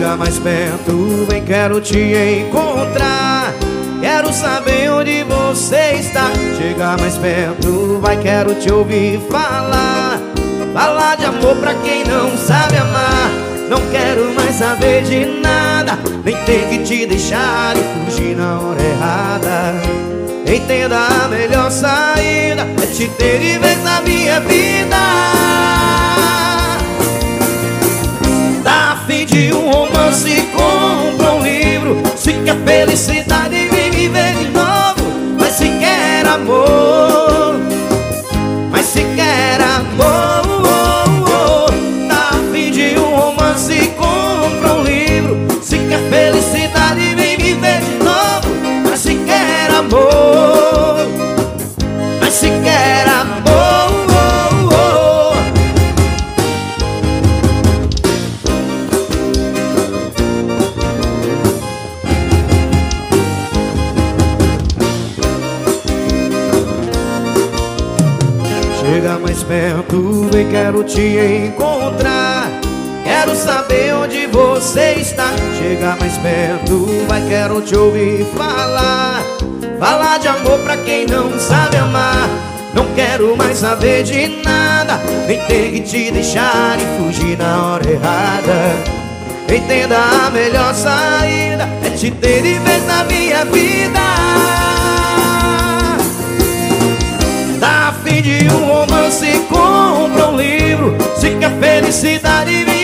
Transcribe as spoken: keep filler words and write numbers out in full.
Chega mais perto, vem, quero te encontrar. Quero saber onde você está. Chega mais perto, vai, quero te ouvir falar. Falar de amor pra quem não sabe amar. Não quero mais saber de nada, nem ter que te deixar e fugir na hora errada. Entenda, a melhor saída é te ter de vez na minha vida. Tá a fim de um romance, compra um livro. Se quer felicidade, vem viver de novo. Mas se quer amor, mas se quer amor, tá a fim de um romance, compra um livro. Se quer felicidade, vem viver de novo. Mas se quer amor, mas se quer amor. Chega mais perto, vem, quero te encontrar. Quero saber onde você está. Chega mais perto, vai, quero te ouvir falar. Falar de amor pra quem não sabe amar. Não quero mais saber de nada, nem ter que te deixar e fugir na hora errada. Entenda, a melhor saída é te ter de vez na minha vida. Tá a fim de um romance, compra um livro. Se quer felicidade, vem